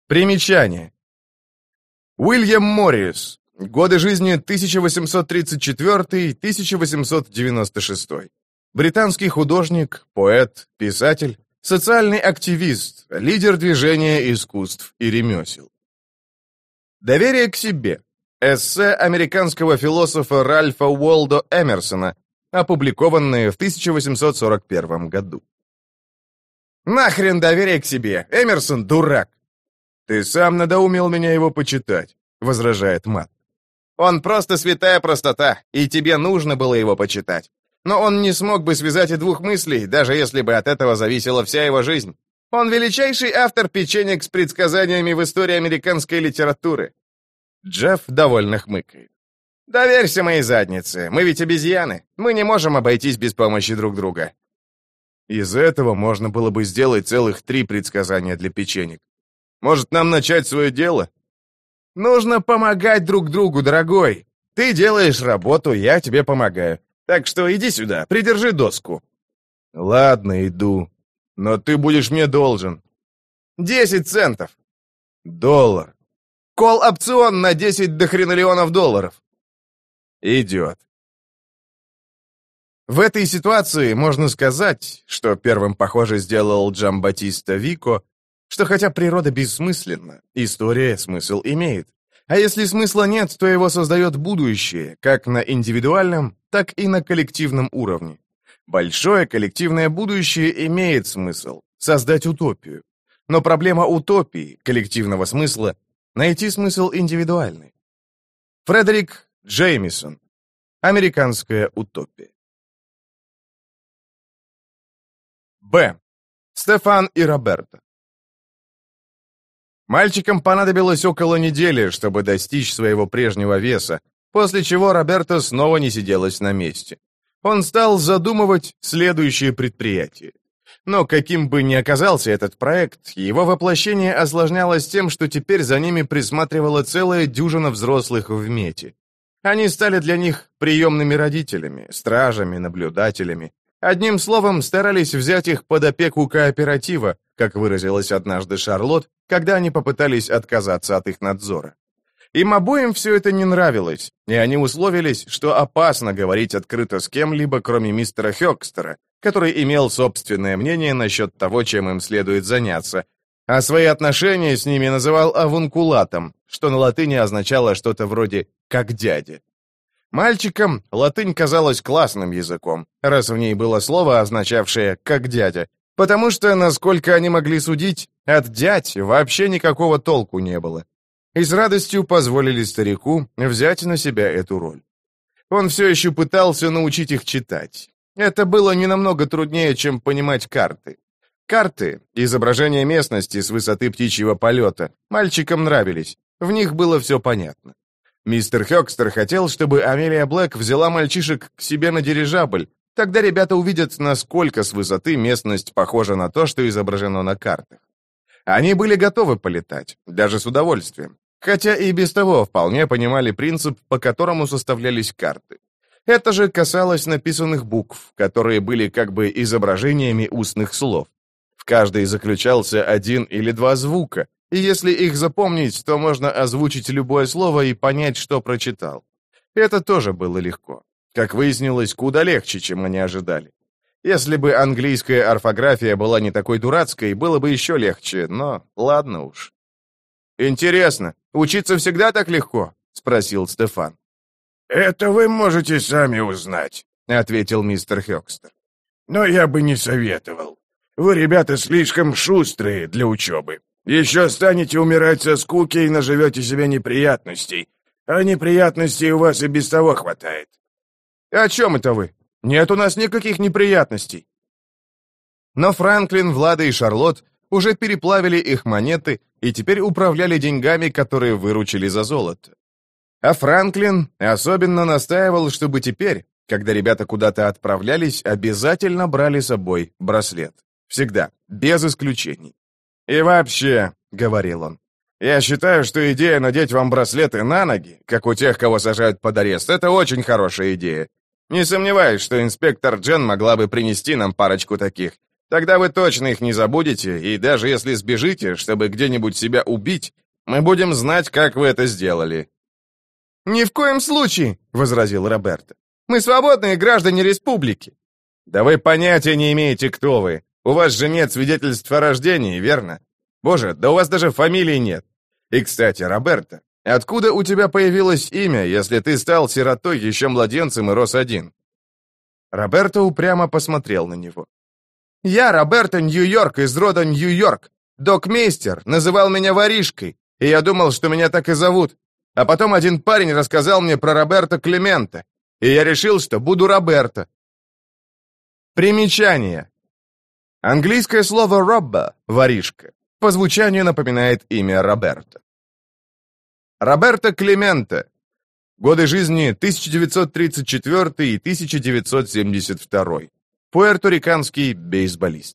Примечание. Уильям Моррис. Годы жизни 1834-1896. Британский художник, поэт, писатель, социальный активист, лидер движения искусств и ремесел. Доверие к себе. Эссе американского философа Ральфа Уолдо Эмерсона, опубликованное в 1841 году. «Нахрен доверие к себе! Эмерсон дурак!» «Ты сам надоумил меня его почитать», — возражает Мат. «Он просто святая простота, и тебе нужно было его почитать. Но он не смог бы связать и двух мыслей, даже если бы от этого зависела вся его жизнь. Он величайший автор печенек с предсказаниями в истории американской литературы». Джефф довольно хмыкает. «Доверься моей заднице, мы ведь обезьяны. Мы не можем обойтись без помощи друг друга». Из этого можно было бы сделать целых 3 предсказания для печенек. Может, нам начать свое дело? Нужно помогать друг другу, дорогой. Ты делаешь работу, я тебе помогаю. Так что иди сюда, придержи доску. Ладно, иду. Но ты будешь мне должен. 10 центов. $1. Колл-опцион на 10 дохренолеонов долларов. Идет. В этой ситуации можно сказать, что первым, похоже, сделал Джамбаттиста Вико, что хотя природа бессмысленна, история смысл имеет. А если смысла нет, то его создает будущее, как на индивидуальном, так и на коллективном уровне. Большое коллективное будущее имеет смысл — создать утопию. Но проблема утопии, коллективного смысла — найти смысл индивидуальный. Фредерик Джеймисон. Американская утопия. Б. Стефан и Роберто. Мальчикам понадобилось около недели, чтобы достичь своего прежнего веса, после чего Роберто снова не сиделось на месте. Он стал задумывать следующее предприятие. Но каким бы ни оказался этот проект, его воплощение осложнялось тем, что теперь за ними присматривала целая дюжина взрослых в мете. Они стали для них приемными родителями, стражами, наблюдателями. Одним словом, старались взять их под опеку кооператива, как выразилась однажды Шарлотт, когда они попытались отказаться от их надзора. Им обоим все это не нравилось, и они условились, что опасно говорить открыто с кем-либо, кроме мистера Хёкстера, который имел собственное мнение насчет того, чем им следует заняться, а свои отношения с ними называл авункулатом, что на латыни означало что-то вроде «как дядя». Мальчикам латынь казалась классным языком, раз в ней было слово, означавшее «как дядя», потому что, насколько они могли судить, от дядь вообще никакого толку не было. И с радостью позволили старику взять на себя эту роль. Он все еще пытался научить их читать. Это было не намного труднее, чем понимать карты. Карты, изображение местности с высоты птичьего полета, мальчикам нравились, в них было все понятно. Мистер Хёкстер хотел, чтобы Амелия Блэк взяла мальчишек к себе на дирижабль, тогда ребята увидят, насколько с высоты местность похожа на то, что изображено на картах. Они были готовы полетать, даже с удовольствием, хотя и без того вполне понимали принцип, по которому составлялись карты. Это же касалось написанных букв, которые были как бы изображениями устных слов. В каждой заключался 1 или 2 звука, и если их запомнить, то можно озвучить любое слово и понять, что прочитал. Это тоже было легко. Как выяснилось, куда легче, чем они ожидали. Если бы английская орфография была не такой дурацкой, было бы еще легче, но ладно уж. «Интересно, учиться всегда так легко?» — спросил Стефан. «Это вы можете сами узнать», — ответил мистер Хёкстер. «Но я бы не советовал. Вы, ребята, слишком шустрые для учебы. Еще станете умирать со скуки и наживете себе неприятностей. А неприятностей у вас и без того хватает». «О чем это вы? Нет у нас никаких неприятностей». Но Франклин, Влада и Шарлотт уже переплавили их монеты и теперь управляли деньгами, которые выручили за золото. А Франклин особенно настаивал, чтобы теперь, когда ребята куда-то отправлялись, обязательно брали с собой браслет. Всегда, без исключений. «И вообще», — говорил он, — «я считаю, что идея надеть вам браслеты на ноги, как у тех, кого сажают под арест, это очень хорошая идея. Не сомневаюсь, что инспектор Джен могла бы принести нам парочку таких. Тогда вы точно их не забудете, и даже если сбежите, чтобы где-нибудь себя убить, мы будем знать, как вы это сделали». «Ни в коем случае», — возразил Роберто. «Мы свободные граждане республики». «Да вы понятия не имеете, кто вы. У вас же нет свидетельств о рождении, верно? Боже, да у вас даже фамилии нет. И, кстати, Роберто, откуда у тебя появилось имя, если ты стал сиротой еще младенцем и рос один?» Роберто упрямо посмотрел на него. «Я Роберто Нью-Йорк из рода Нью-Йорк. Док-мейстер называл меня воришкой, и я думал, что меня так и зовут. А потом один парень рассказал мне про Роберто Клементе, и я решил, что буду Роберто». Примечание. Английское слово «робба» — воришка. По звучанию напоминает имя Роберто. Роберто Клементе. Годы жизни 1934 и 1972. Пуэрториканский бейсболист.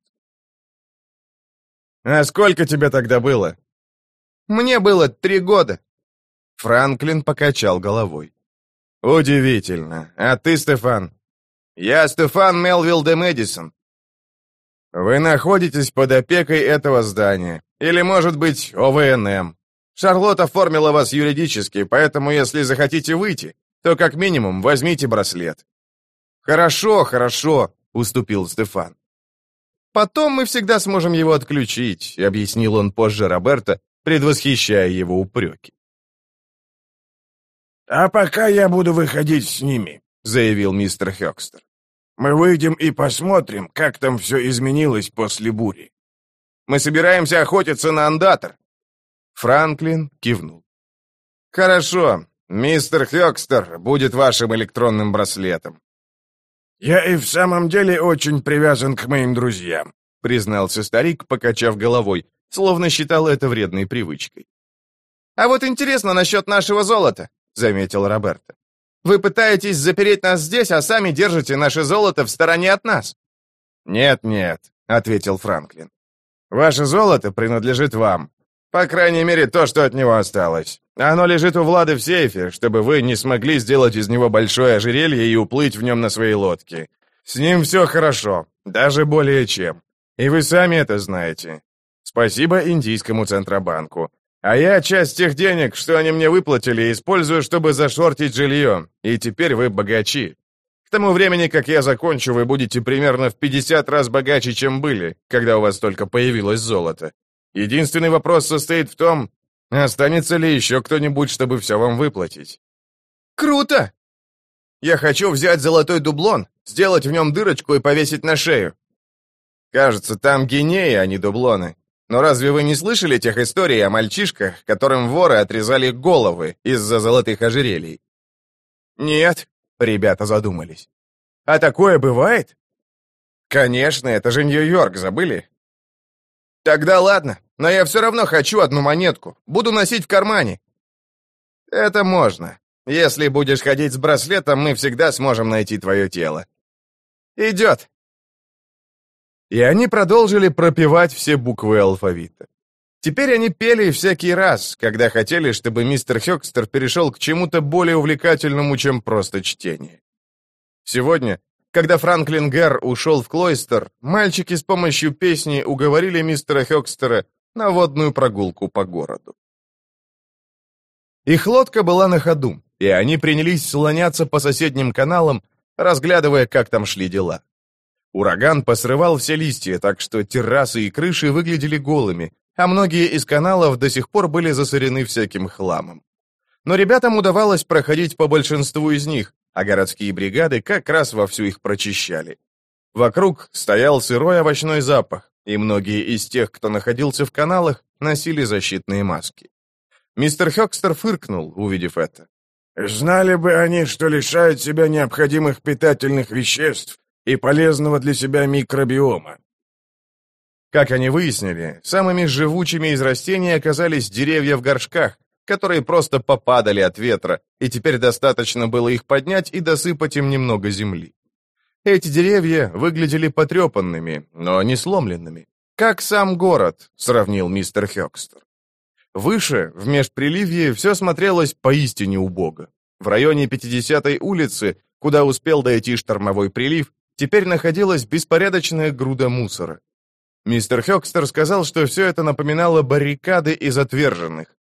«А сколько тебе тогда было?» «Мне было 3 года». Франклин покачал головой. «Удивительно. А ты, Стефан?» «Я Стефан Мелвилл де Мэдисон». «Вы находитесь под опекой этого здания. Или, может быть, ОВНМ. Шарлотт оформила вас юридически, поэтому, если захотите выйти, то как минимум возьмите браслет». «Хорошо, хорошо», — уступил Стефан. «Потом мы всегда сможем его отключить», — объяснил он позже Роберто, предвосхищая его упреки. «А пока я буду выходить с ними», — заявил мистер Хёкстер. «Мы выйдем и посмотрим, как там все изменилось после бури». «Мы собираемся охотиться на андатор». Франклин кивнул. «Хорошо, мистер Хёкстер будет вашим электронным браслетом». «Я и в самом деле очень привязан к моим друзьям», — признался старик, покачав головой, словно считал это вредной привычкой. «А вот интересно насчет нашего золота», — заметил Роберто. «Вы пытаетесь запереть нас здесь, а сами держите наше золото в стороне от нас». «Нет-нет», — ответил Франклин. «Ваше золото принадлежит вам. По крайней мере, то, что от него осталось. Оно лежит у Влады в сейфе, чтобы вы не смогли сделать из него большое ожерелье и уплыть в нем на своей лодке. С ним все хорошо, даже более чем. И вы сами это знаете. Спасибо Индийскому Центробанку. А я часть тех денег, что они мне выплатили, использую, чтобы зашортить жилье. И теперь вы богачи. К тому времени, как я закончу, вы будете примерно в 50 раз богаче, чем были, когда у вас только появилось золото. Единственный вопрос состоит в том, останется ли еще кто-нибудь, чтобы все вам выплатить». «Круто! Я хочу взять золотой дублон, сделать в нем дырочку и повесить на шею». «Кажется, там гинеи, а не дублоны. Но разве вы не слышали тех историй о мальчишках, которым воры отрезали головы из-за золотых ожерелий?» «Нет», — ребята задумались. «А такое бывает?» «Конечно, это же Нью-Йорк, забыли?» «Тогда ладно, но я все равно хочу одну монетку. Буду носить в кармане». «Это можно. Если будешь ходить с браслетом, мы всегда сможем найти твое тело». «Идет». И они продолжили пропевать все буквы алфавита. Теперь они пели всякий раз, когда хотели, чтобы мистер Хёкстер перешел к чему-то более увлекательному, чем просто чтение. Сегодня, когда Франклин Гэр ушел в Клойстер, мальчики с помощью песни уговорили мистера Хёкстера на водную прогулку по городу. Их лодка была на ходу, и они принялись слоняться по соседним каналам, разглядывая, как там шли дела. Ураган посрывал все листья, так что террасы и крыши выглядели голыми, а многие из каналов до сих пор были засорены всяким хламом. Но ребятам удавалось проходить по большинству из них, а городские бригады как раз вовсю их прочищали. Вокруг стоял сырой овощной запах, и многие из тех, кто находился в каналах, носили защитные маски. Мистер Хёкстер фыркнул, увидев это. «Знали бы они, что лишают себя необходимых питательных веществ и полезного для себя микробиома». Как они выяснили, самыми живучими из растений оказались деревья в горшках, которые просто попадали от ветра, и теперь достаточно было их поднять и досыпать им немного земли. Эти деревья выглядели потрепанными, но не сломленными. «Как сам город», — сравнил мистер Хёкстер. Выше, в межприливье, все смотрелось поистине убого. В районе 50-й улицы, куда успел дойти штормовой прилив, теперь находилась беспорядочная груда мусора. Мистер Хёкстер сказал, что все это напоминало баррикады из отверженных.